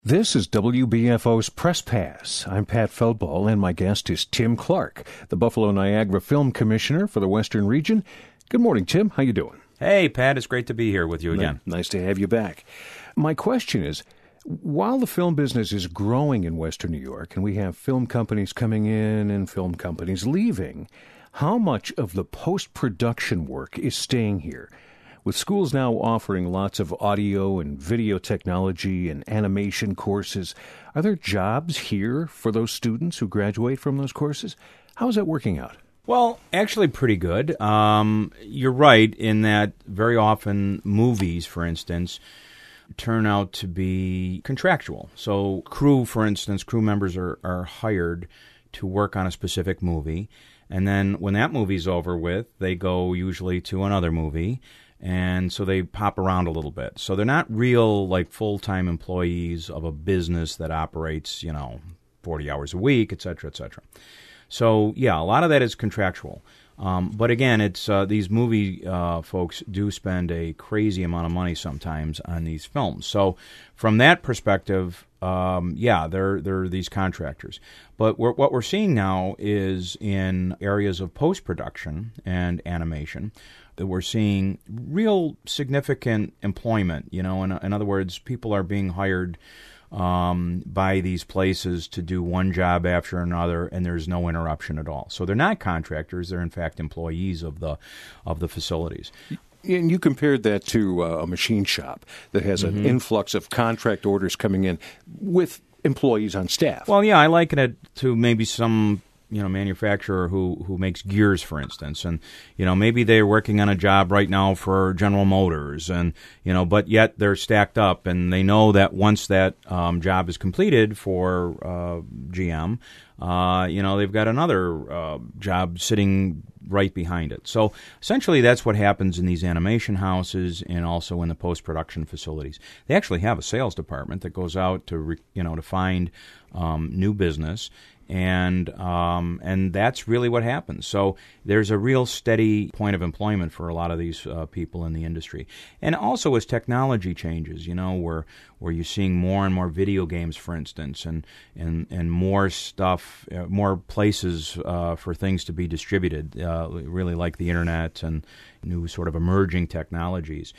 This is WBFO's Press Pass. I'm Pat Feldball, and my guest is Tim Clark, the Buffalo Niagara Film Commissioner for the Western Region. Good morning, Tim. How you doing? Hey, Pat. It's great to be here with you again. Nice to have you back. My question is, while the film business is growing in Western New York, and we have film companies coming in and film companies leaving, how much of the post-production work is staying here? With schools now offering lots of audio and video technology and animation courses, are there jobs here for those students who graduate from those courses? How is that working out? Well, actually pretty good. You're right in that very often movies, for instance, turn out to be contractual. So crew, for instance, crew members are hired to work on a specific movie. And then when that movie's over with, they go usually to another movie. And so they pop around a little bit. So they're not real, like, full-time employees of a business that operates, 40 hours a week, et cetera, et cetera. So, yeah, a lot of that is contractual. But again, it's these movie folks do spend a crazy amount of money sometimes on these films. So from that perspective, they're these contractors. But what we're seeing now is in areas of post-production and animation that we're seeing real significant employment. In other words, people are being hired by these places to do one job after another, and there's no interruption at all. So they're not contractors; they're in fact employees of the facilities. And you compared that to a machine shop that has an influx of contract orders coming in with employees on staff. Well, yeah, I liken it to maybe some manufacturer who makes gears, for instance, and maybe they're working on a job right now for General Motors, and but yet they're stacked up, and they know that once that job is completed for GM, they've got another job sitting right behind it. So essentially, that's what happens in these animation houses and also in the post-production facilities. They actually have a sales department that goes out to to find new business. And that's really what happens. So there's a real steady point of employment for a lot of these people in the industry. And also as technology changes, where you're seeing more and more video games, for instance, and more stuff, more places for things to be distributed, really like the internet and new sort of emerging technologies.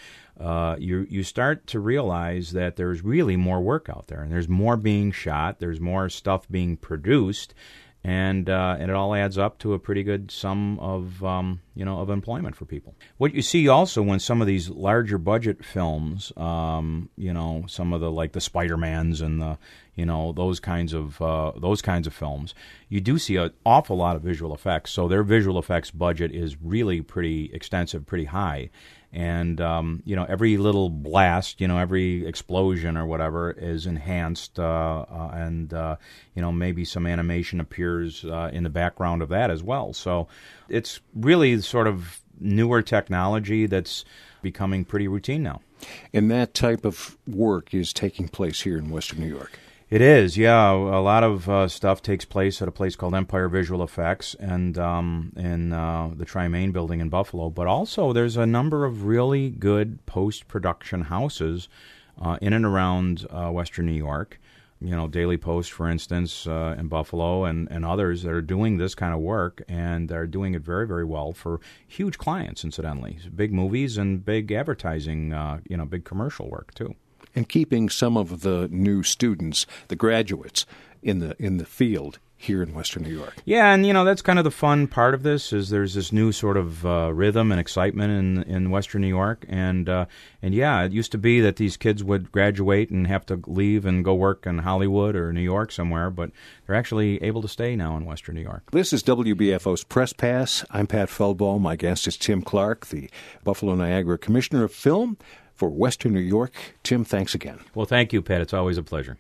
You start to realize that there's really more work out there, and there's more being shot, there's more stuff being produced, and it all adds up to a pretty good sum of of employment for people. What you see also when some of these larger budget films, some of the Spider-Mans and the those kinds of films, you do see an awful lot of visual effects. So their visual effects budget is really pretty extensive, pretty high. And, every little blast, every explosion or whatever is enhanced, and maybe some animation appears in the background of that as well. So it's really sort of newer technology that's becoming pretty routine now. And that type of work is taking place here in Western New York. It is, yeah. A lot of stuff takes place at a place called Empire Visual Effects and in the Tri-Main building in Buffalo. But also there's a number of really good post-production houses in and around Western New York. Daily Post, for instance, in Buffalo, and others that are doing this kind of work, and they're doing it very, very well for huge clients, incidentally. Big movies and big advertising, big commercial work, too. And keeping some of the new students, the graduates, in the field here in Western New York. Yeah, and that's kind of the fun part of this is there's this new sort of rhythm and excitement in Western New York, and yeah, it used to be that these kids would graduate and have to leave and go work in Hollywood or New York somewhere, but they're actually able to stay now in Western New York. This is WBFO's Press Pass. I'm Pat Feldball. My guest is Tim Clark, the Buffalo Niagara Commissioner of Film for Western New York. Tim, thanks again. Well, thank you, Pat. It's always a pleasure.